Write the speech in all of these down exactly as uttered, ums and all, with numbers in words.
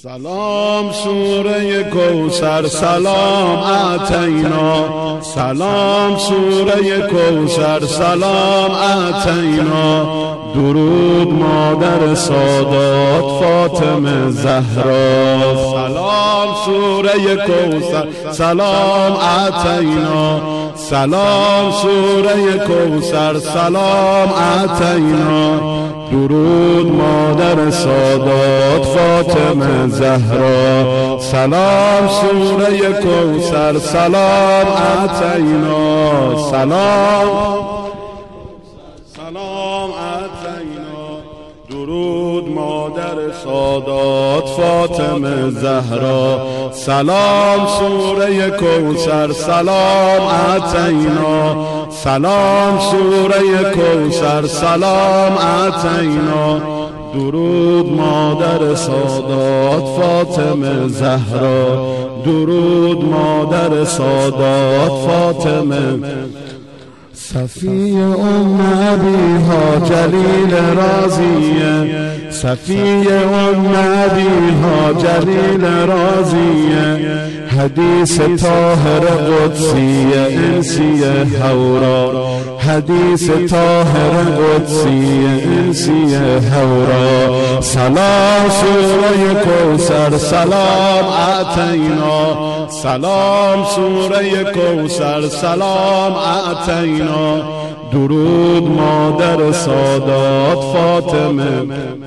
سلام سوره کوثر، سلام اعطینا. سلام سوره کوثر، سلام اعطینا. درود مادر سادات فاطمه زهرا. سلام سوره کوثر، سلام اعطینا. سلام سوره کوثر، سلام اعطینا. درود مادر سادات فاطمه زهرا. سلام سوره کوثر، سلام اعطینا. سلام سلام اعطینا. درود مادر سادات فاطمه زهرا. سلام سوره کوثر، سلام اعطینا. سلام سوره کوثر، سلام اعطینا. درود مادر سادات فاطمه زهرا. درود مادر سادات فاطمه. صفی ام ابیها جلیل راضیه. صفی ام ابیها جلیل راضیه. حدیث طاهر قدسی انسی حورا. حدیث طاهر قدسی انسی حورا. سلام سوره کوثر، سلام اعطینا. سلام سوره کوثر، سلام اعطینا. درود مادر سادات فاطمه.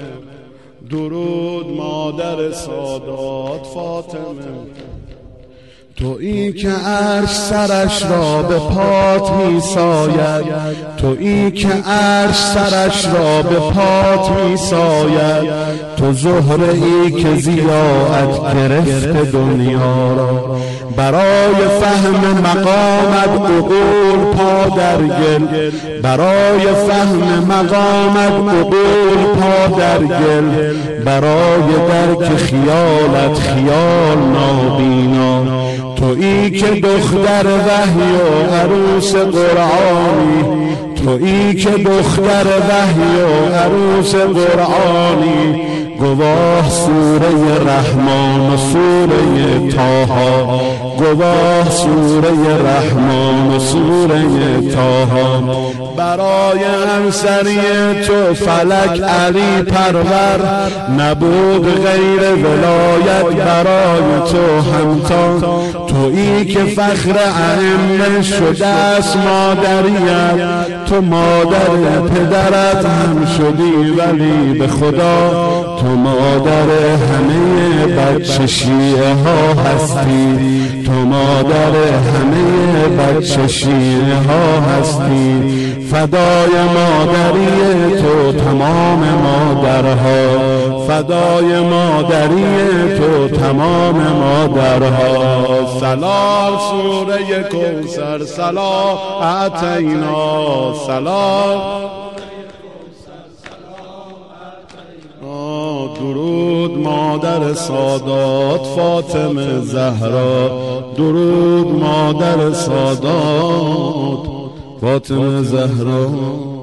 درود مادر سادات فاطمه. تویی که عرش سرش را به پات می ساید. تویی که عرش سرش را به پات می ساید. تو زهره ای که ضیاءت گرفت دنیا را. برای فهم مقامت عقول پا در گل. برای فهم مقامت عقول پا در گل. برای درک خیالت خیال نابینا. تویی که دختر وحی و عروس قرآنی. تویی که دختر وحی و عروس قرآنی. گواه سوره رحمان و سوره طه. گواه سوره رحمان و سوره طه. برای همسری تو فلک علی پرور. نبود غیر ولایت برای تو همتا. تویی که فخر ائمه شده است مادریت. تو مادر پدرت هم شدی ولی به خدا تو مادر همه بچه شیعه ها هستی. تو مادر همه بچه شیعه ها هستی. فدای مادری تو تمام مادرها. فدای مادری تو تمام مادرها. سلام سوره کوثر، سلام اعطینا. سلام درود مادر سادات فاطمه زهرا. درود مادر سادات فاطمه زهرا.